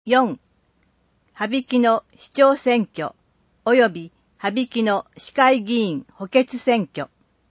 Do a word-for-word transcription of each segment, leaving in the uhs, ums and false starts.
よん. 羽曳の市長選挙及び羽曳の市会議員補欠選挙。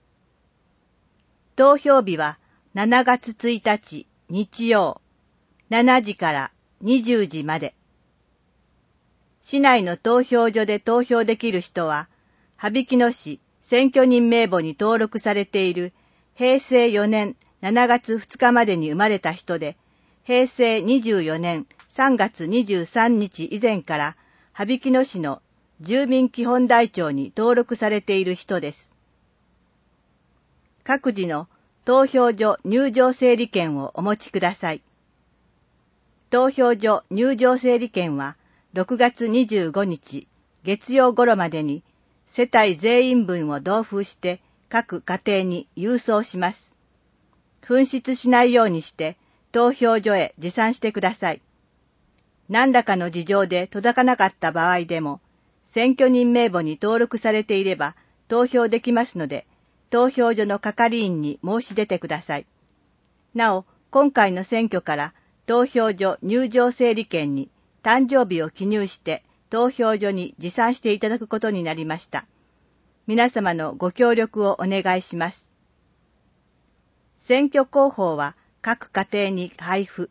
投票日はしちがつついたち日曜しちじからにじゅうじまで。市内の投票所で投票できる人は、羽曳野市選挙人名簿に登録されているへいせいよねんしちがつふつかまでに生まれた人で、へいせいにじゅうよねんさんがつにじゅうさんにち以前から羽曳野市の住民基本台帳に登録されている人です。各自の投票所入場整理券をお持ちください。投票所入場整理券はろくがつにじゅうごにち月曜頃までに世帯全員分を同封して各家庭に郵送します。紛失しないようにして投票所へ持参してください。何らかの事情で届かなかった場合でも、選挙人名簿に登録されていれば投票できますので、投票所の係員に申し出てください。なお、今回の選挙から投票所入場整理券に誕生日を記入して投票所に持参していただくことになりました。皆様のご協力をお願いします。選挙公報は各家庭に配布。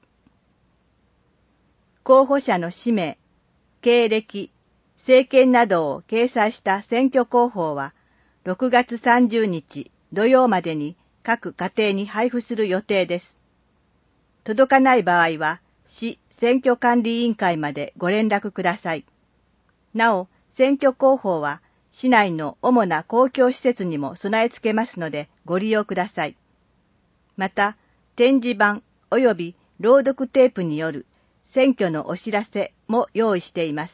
候補者の氏名、経歴、政見などを掲載した選挙公報はろくがつさんじゅうにち土曜までに各家庭に配布する予定です。届かない場合は市選挙管理委員会までご連絡ください。なお、選挙公報は市内の主な公共施設にも備え付けますのでご利用ください。また、展示板及び朗読テープによる選挙のお知らせも用意しています。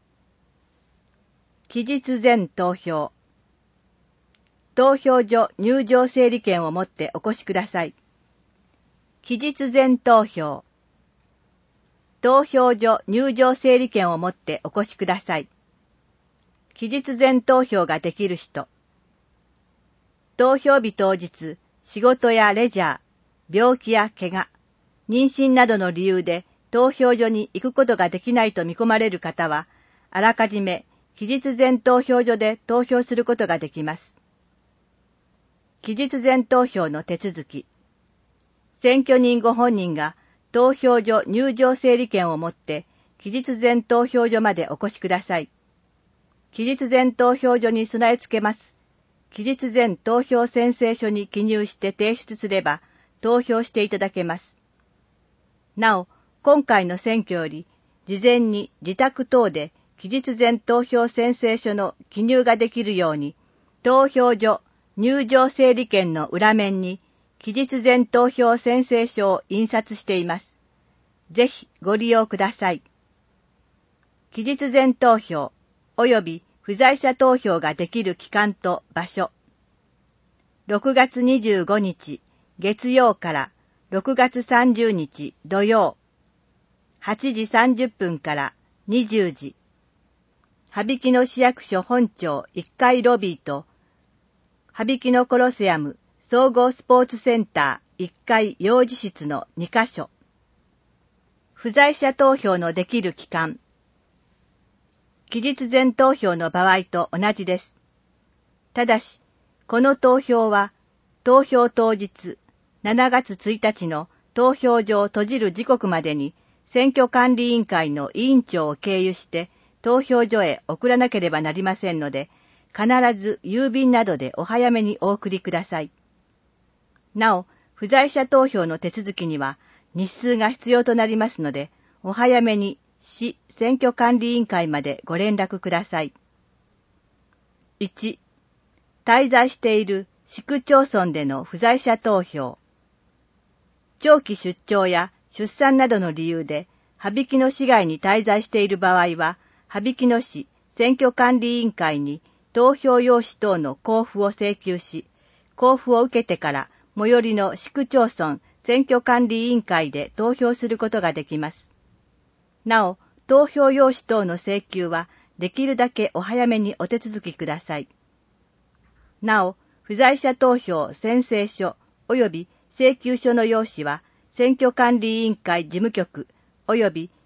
期日前投票。投票所入場整理券を持ってお越しください。期日前投票。投票所入場整理券を持ってお越しください。期日前投票ができる人。投票日当日、仕事やレジャー、病気や怪我、妊娠などの理由で投票所に行くことができないと見込まれる方は、あらかじめ期日前投票所で投票することができます。期日前投票の手続き。選挙人ご本人が投票所入場整理券を持って期日前投票所までお越しください。期日前投票所に備え付けます。期日前投票宣誓書に記入して提出すれば投票していただけます。なお、今回の選挙より事前に自宅等で期日前投票宣誓書の記入ができるように、投票所入場整理券の裏面に期日前投票宣誓書を印刷しています。ぜひご利用ください。期日前投票及び不在者投票ができる期間と場所。ろくがつにじゅうごにち月曜からろくがつさんじゅうにち土曜、はちじさんじゅっぷんからにじゅうじ。羽曳野市役所本庁いっかいロビーと、羽曳野コロセアム総合スポーツセンターいっかい幼児室のにかしょ。不在者投票のできる期間。期日前投票の場合と同じです。ただし、この投票は、投票当日、しちがつついたちの投票所を閉じる時刻までに、選挙管理委員会の委員長を経由して投票所へ送らなければなりませんので、必ず郵便などでお早めにお送りください。なお、不在者投票の手続きには日数が必要となりますので、お早めに市選挙管理委員会までご連絡ください。いち. 滞在している市区町村での不在者投票。長期出張や出産などの理由で、羽曳野市外に滞在している場合は、羽曳野市選挙管理委員会に投票用紙等の交付を請求し、交付を受けてから最寄りの市区町村選挙管理委員会で投票することができます。なお、投票用紙等の請求はできるだけお早めにお手続きください。なお、不在者投票宣誓書及び請求書の用紙は選挙管理委員会事務局及び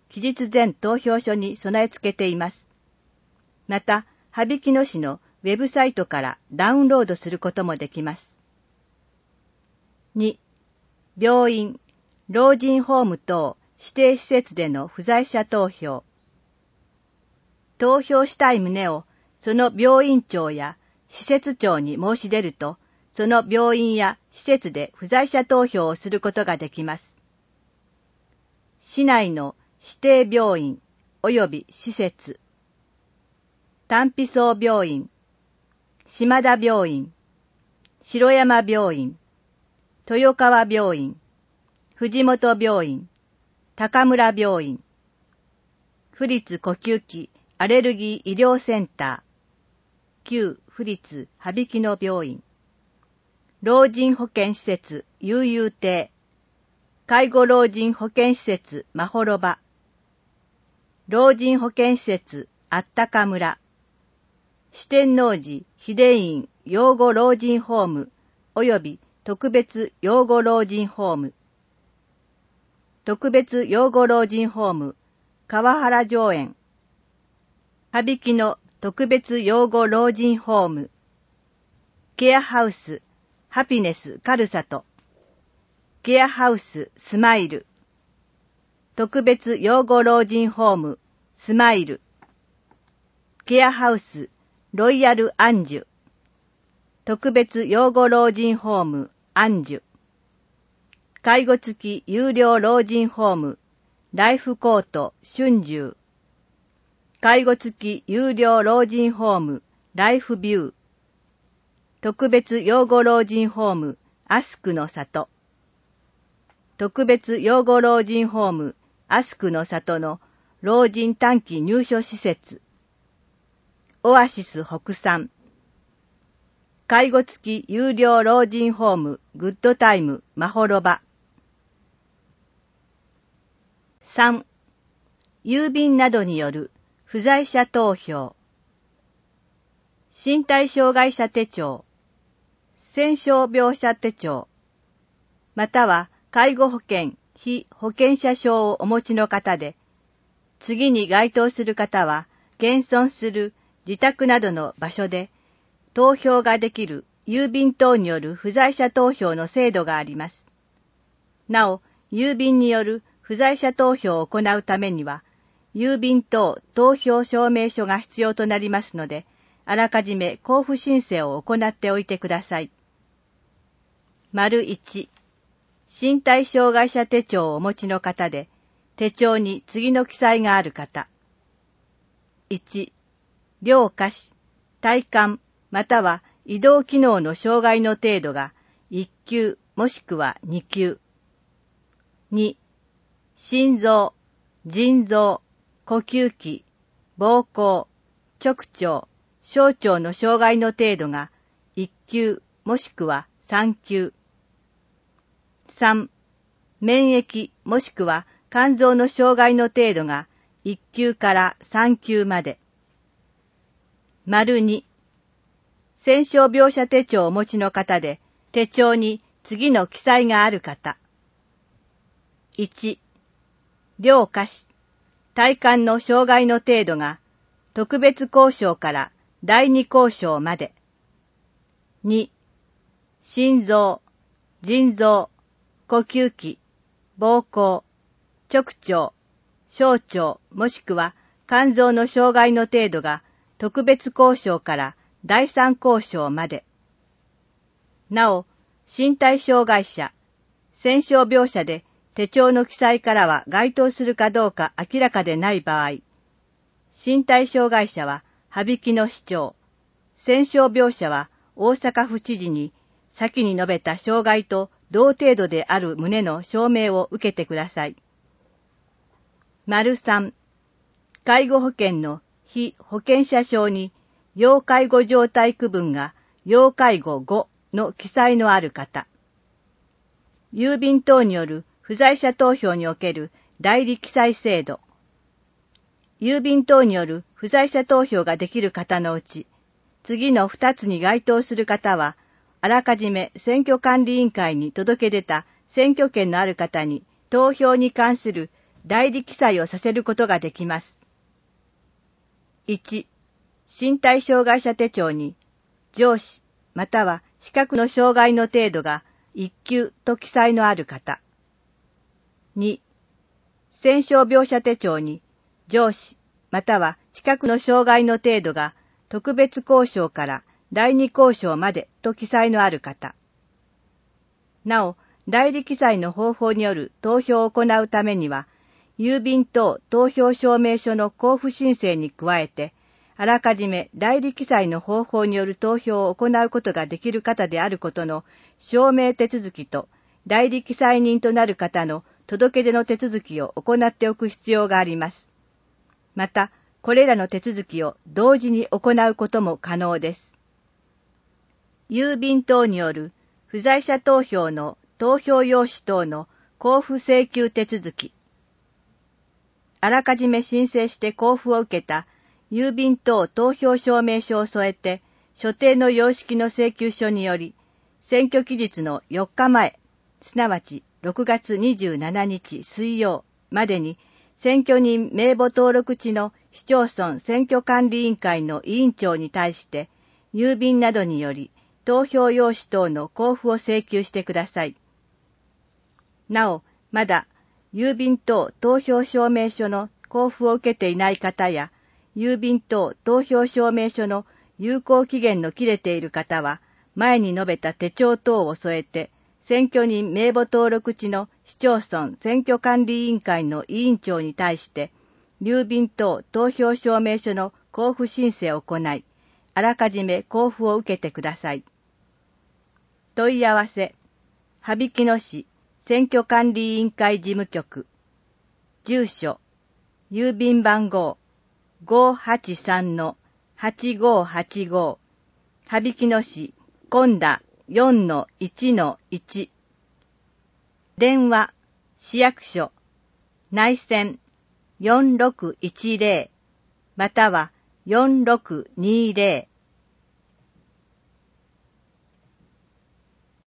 期日前投票所に備え付けています。また、羽曳野市のウェブサイトからダウンロードすることもできます。に、病院、老人ホーム等指定施設での不在者投票。投票したい旨をその病院長や施設長に申し出ると、その病院や施設で不在者投票をすることができます。市内の指定病院及び施設、丹比荘病院、島田病院、城山病院、豊川病院、藤本病院、高村病院、府立呼吸器アレルギー医療センター、旧府立羽曳野病院、老人保健施設悠々亭、介護老人保健施設まほろば、老人保健施設あったか村、四天王寺秀院養護老人ホーム及び特別養護老人ホーム、特別養護老人ホーム川原上園、羽曳野特別養護老人ホーム、ケアハウスハピネスカルサト、ケアハウススマイル、特別養護老人ホームスマイル、ケアハウスロイヤルアンジュ、特別養護老人ホームアンジュ、介護付き有料老人ホームライフコート春秋、介護付き有料老人ホームライフビュー、特別養護老人ホームアスクの里、特別養護老人ホームアスクの里の老人短期入所施設、オアシス北山、介護付き有料老人ホームグッドタイムまほろば。さん、郵便などによる不在者投票。身体障害者手帳、戦傷病者手帳、または介護保険、被保険者証をお持ちの方で、次に該当する方は、現存する自宅などの場所で、投票ができる郵便等による不在者投票の制度があります。なお、郵便による不在者投票を行うためには、郵便等投票証明書が必要となりますので、あらかじめ交付申請を行っておいてください。丸いち、身体障害者手帳をお持ちの方で、手帳に次の記載がある方。いち、両下肢、体幹または移動機能の障害の程度がいっ級もしくはに級。に、心臓、腎臓、呼吸器、膀胱、直腸、小腸の障害の程度がいっ級もしくはさん級。さん、免疫もしくは肝臓の障害の程度がいっ級からさん級まで。丸に、戦傷病者手帳をお持ちの方で、手帳に次の記載がある方。いち、両下肢、体幹の障害の程度が特別交渉から第二交渉まで。に、心臓、腎臓、呼吸器、膀胱、直腸、小腸もしくは肝臓の障害の程度が特別交渉から第三交渉まで。なお、身体障害者、戦傷病者で手帳の記載からは該当するかどうか明らかでない場合、身体障害者は羽曳野市長、戦傷病者は大阪府知事に先に述べた障害と同程度である旨の証明を受けてください。丸さん、介護保険の被保険者証に要介護状態区分が要介護ごの記載のある方。郵便等による不在者投票における代理記載制度。郵便等による不在者投票ができる方のうち、次のふたつに該当する方は、あらかじめ選挙管理委員会に届け出た選挙権のある方に投票に関する代理記載をさせることができます。いち、身体障害者手帳に、上肢または視覚の障害の程度がいっ級と記載のある方。に、戦傷病者手帳に、上肢または視覚の障害の程度が特別交渉から第二交渉までと記載のある方。なお、代理記載の方法による投票を行うためには、郵便等投票証明書の交付申請に加えて、あらかじめ代理記載の方法による投票を行うことができる方であることの証明手続きと、代理記載人となる方の届け出の手続きを行っておく必要があります。また、これらの手続きを同時に行うことも可能です。郵便等による不在者投票の投票用紙等の交付請求手続き。あらかじめ申請して交付を受けた郵便等投票証明書を添えて、所定の様式の請求書により、選挙期日のよっかまえ、すなわちろくがつにじゅうしちにち水曜までに、選挙人名簿登録地の市町村選挙管理委員会の委員長に対して、郵便などにより、投票用紙等の交付を請求してください。なお、まだ、郵便等投票証明書の交付を受けていない方や、郵便等投票証明書の有効期限の切れている方は、前に述べた手帳等を添えて、選挙人名簿登録地の市町村選挙管理委員会の委員長に対して、郵便等投票証明書の交付申請を行い、あらかじめ交付を受けてください。問い合わせ、羽曳野市選挙管理委員会事務局、住所、郵便番号 ごーはちさんのはちごーはちご、羽曳野市今田 よんのいちのいち、電話、市役所、内線よんろくいちぜろまたはよんろくにぜろ